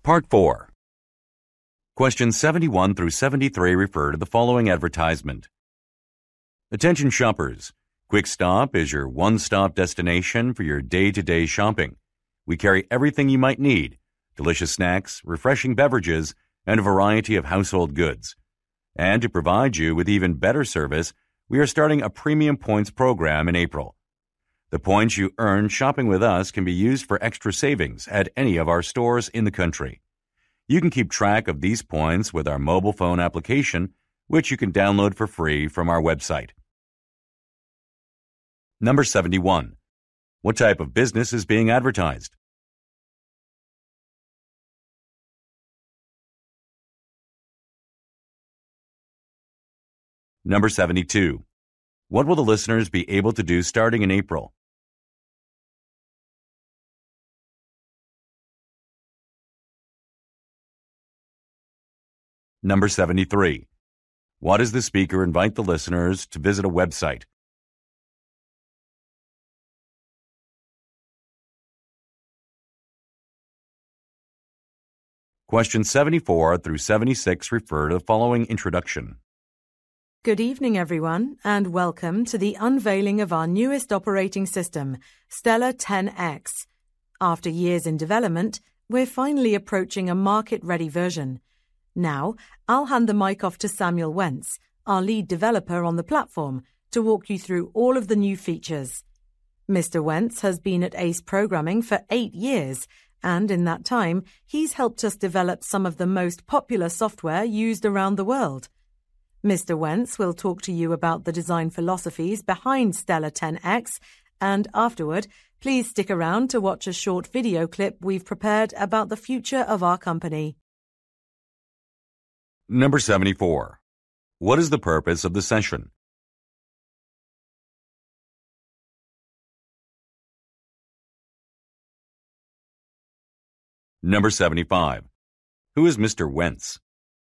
Part 4. Questions 71 through 73 refer to the following advertisement. Attention shoppers. Quick Stop is your one-stop destination for your day-to-day shopping. We carry everything you might need: delicious snacks, refreshing beverages, and a variety of household goods. And to provide you with even better service, we are starting a premium points program in April. The points you earn shopping with us can be used for extra savings at any of our stores in the country. You can keep track of these points with our mobile phone application, which you can download for free from our website. Number 71. What type of business is being advertised? Number 72. What will the listeners be able to do starting in April? Number 73. Why does the speaker invite the listeners to visit a website? Questions 74 through 76 refer to the following introduction. Good evening, everyone, and welcome to the unveiling of our newest operating system, Stellar 10X. After years in development, we're finally approaching a market-ready version. Now, I'll hand the mic off to Samuel Wentz, our lead developer on the platform, to walk you through all of the new features. Mr. Wentz has been at ACE Programming for 8 years, and in that time, he's helped us develop some of the most popular software used around the world. Mr. Wentz will talk to you about the design philosophies behind Stellar 10X, and afterward, please stick around to watch a short video clip we've prepared about the future of our company. Number 74. What is the purpose of the session? Number 75. Who is Mr. Wentz?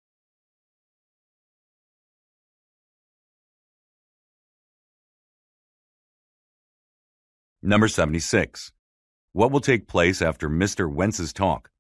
Number 76. What will take place after Mr. Wentz's talk?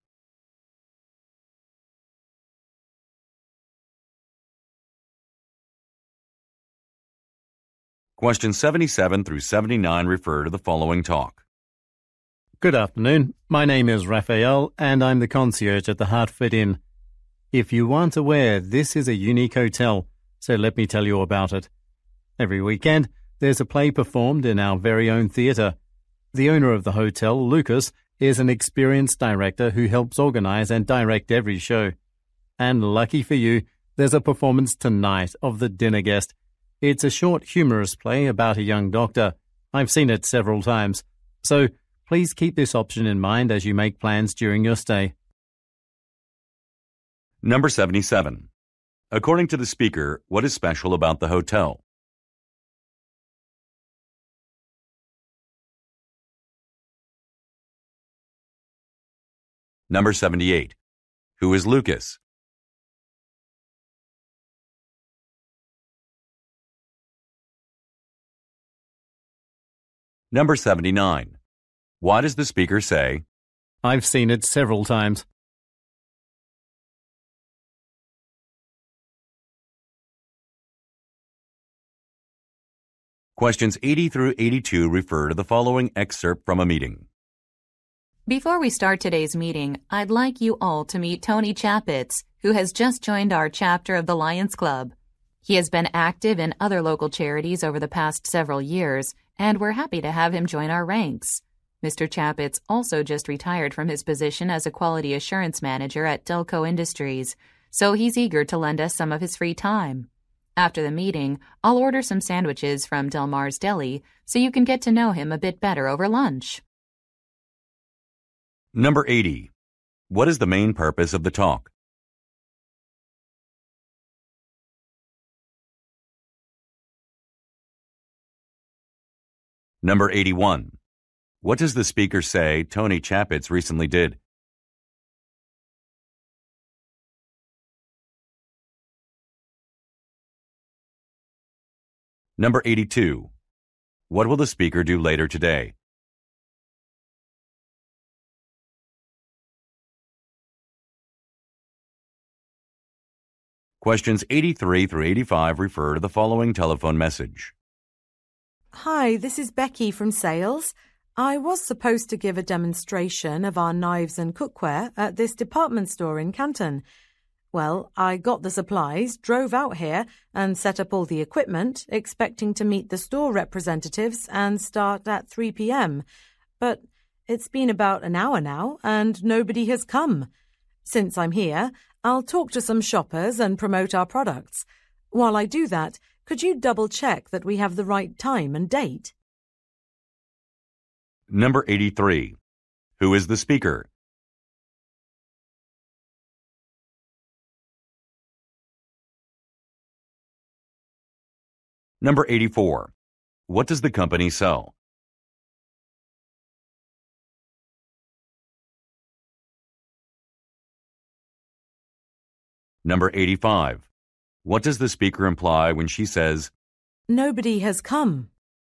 Questions 77 through 79 refer to the following talk. Good afternoon. My name is Raphael, and I'm the concierge at the Hartford Inn. If you aren't aware, this is a unique hotel, so let me tell you about it. Every weekend, there's a play performed in our very own theatre. The owner of the hotel, Lucas, is an experienced director who helps organize and direct every show. And lucky for you, there's a performance tonight of The Dinner Guest. It's a short, humorous play about a young doctor. I've seen it several times. So please keep this option in mind as you make plans during your stay. Number 77. According to the speaker, what is special about the hotel? Number 78. Who is Lucas? Number 79. Why does the speaker say, I've seen it several times? Questions 80 through 82 refer to the following excerpt from a meeting. Before we start today's meeting, I'd like you all to meet Tony Chapitz, who has just joined our chapter of the Lions Club. He has been active in other local charities over the past several years, and we're happy to have him join our ranks. Mr. Chapitz also just retired from his position as a quality assurance manager at Delco Industries, so he's eager to lend us some of his free time. After the meeting, I'll order some sandwiches from Del Mar's Deli so you can get to know him a bit better over lunch. Number 80. What is the main purpose of the talk? Number 81. What does the speaker say Tony Chapitz recently did? Number 82. What will the speaker do later today? Questions 83 through 85 refer to the following telephone message. Hi, this is Becky from sales. I was supposed to give a demonstration of our knives and cookware at this department store in Canton. Well, I got the supplies, drove out here, and set up all the equipment, expecting to meet the store representatives and start at 3 p.m. But it's been about an hour now, and nobody has come. Since I'm here, I'll talk to some shoppers and promote our products. While I do that, could you double-check that we have the right time and date? Number 83. Who is the speaker? Number 84. What does the company sell? Number 85. What does the speaker imply when she says, Nobody has come.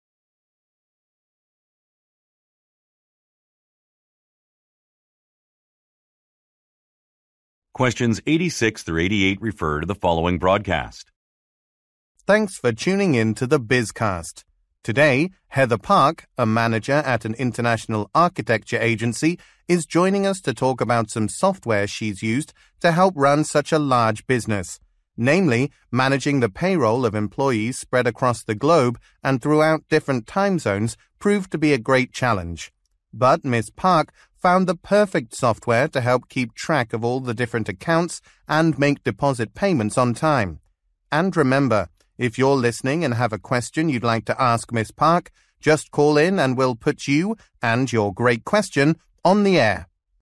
Questions 86 through 88 refer to the following broadcast. Thanks for tuning in to the BizCast. Today, Heather Park, a manager at an international architecture agency, is joining us to talk about some software she's used to help run such a large business. Namely, managing the payroll of employees spread across the globe and throughout different time zones proved to be a great challenge. But Ms. Park found the perfect software to help keep track of all the different accounts and make deposit payments on time. And remember, if you're listening and have a question you'd like to ask Ms. Park, just call in and we'll put you and your great question on the air.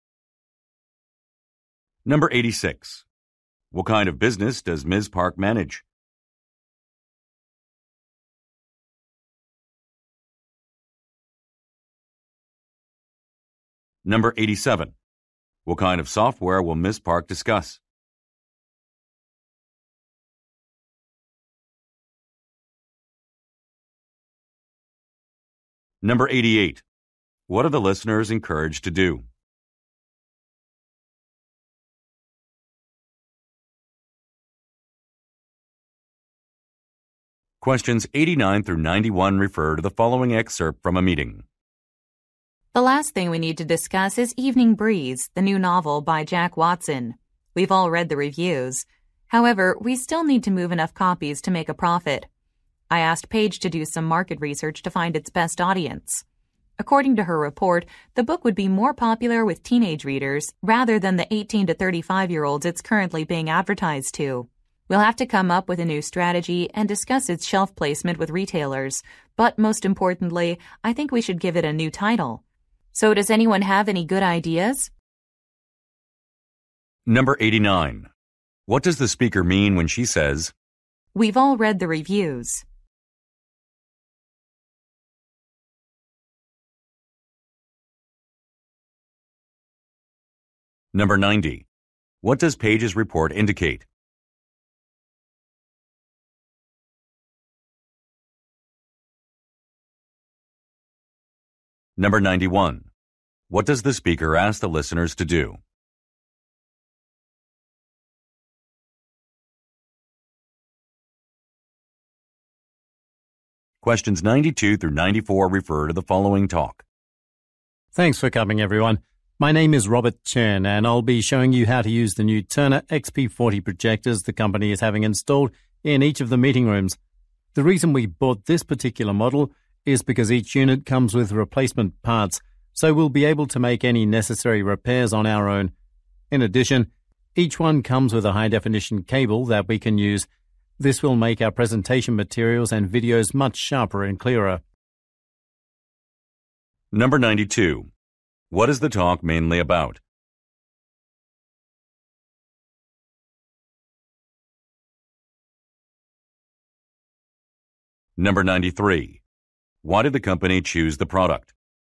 Number 86. What kind of business does Ms. Park manage? Number 87. What kind of software will Ms. Park discuss? Number 88. What are the listeners encouraged to do? Questions 89 through 91 refer to the following excerpt from a meeting. The last thing we need to discuss is Evening Breeze, the new novel by Jack Watson. We've all read the reviews. However, we still need to move enough copies to make a profit. I asked Paige to do some market research to find its best audience. According to her report, the book would be more popular with teenage readers rather than the 18 to 35-year-olds it's currently being advertised to. We'll have to come up with a new strategy and discuss its shelf placement with retailers, but most importantly, I think we should give it a new title. So does anyone have any good ideas? Number 89. What does the speaker mean when she says, We've all read the reviews. Number 90. What does Paige's report indicate? Number 91. What does the speaker ask the listeners to do? Questions 92 through 94 refer to the following talk. Thanks for coming, everyone. My name is Robert Chen, and I'll be showing you how to use the new Turner XP40 projectors the company is having installed in each of the meeting rooms. The reason we bought this particular model is because each unit comes with replacement parts, so we'll be able to make any necessary repairs on our own. In addition, each one comes with a high-definition cable that we can use. This will make our presentation materials and videos much sharper and clearer. Number 92. What is the talk mainly about? Number 93. Why did the company choose the product?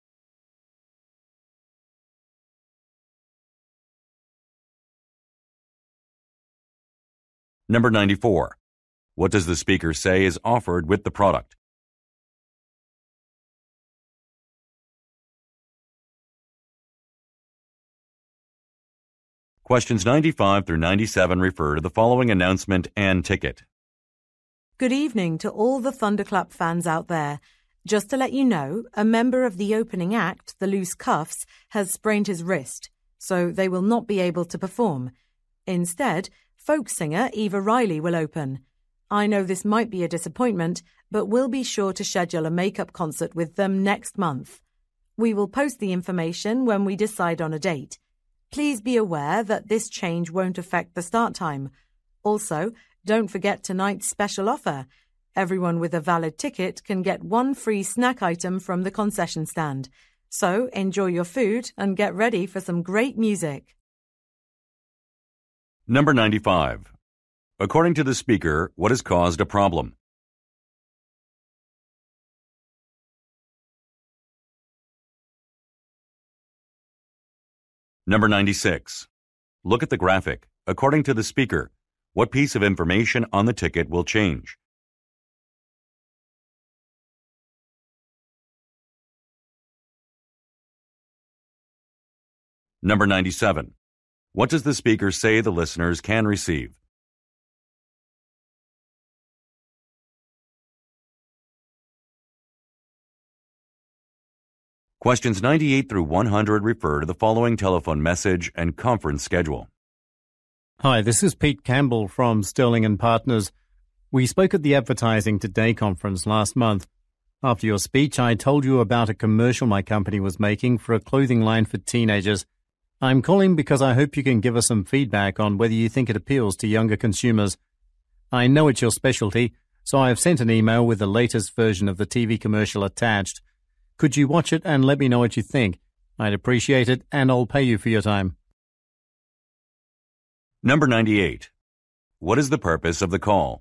Number 94. What does the speaker say is offered with the product? Questions 95 through 97 refer to the following announcement and ticket. Good evening to all the Thunderclap fans out there. Just to let you know, a member of the opening act, the Loose Cuffs, has sprained his wrist, so they will not be able to perform. Instead, folk singer Eva Riley will open. I know this might be a disappointment, but we'll be sure to schedule a makeup concert with them next month. We will post the information when we decide on a date. Please be aware that this change won't affect the start time. Also, don't forget tonight's special offer. Everyone with a valid ticket can get one free snack item from the concession stand. So enjoy your food and get ready for some great music. Number 95. According to the speaker, what has caused a problem? Number 96. Look at the graphic. According to the speaker, what piece of information on the ticket will change? Number 97. What does the speaker say the listeners can receive? Questions 98 through 100 refer to the following telephone message and conference schedule. Hi, this is Pete Campbell from Sterling & Partners. We spoke at the Advertising Today conference last month. After your speech, I told you about a commercial my company was making for a clothing line for teenagers. I'm calling because I hope you can give us some feedback on whether you think it appeals to younger consumers. I know it's your specialty, so I have sent an email with the latest version of the TV commercial attached. Could you watch it and let me know what you think? I'd appreciate it, and I'll pay you for your time. Number 98. What is the purpose of the call?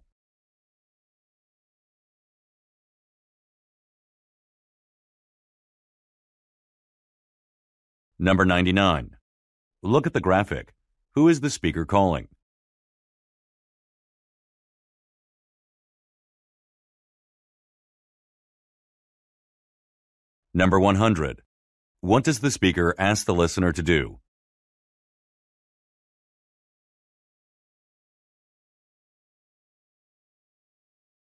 Number 99. Look at the graphic. Who is the speaker calling? Number 100. What does the speaker ask the listener to do?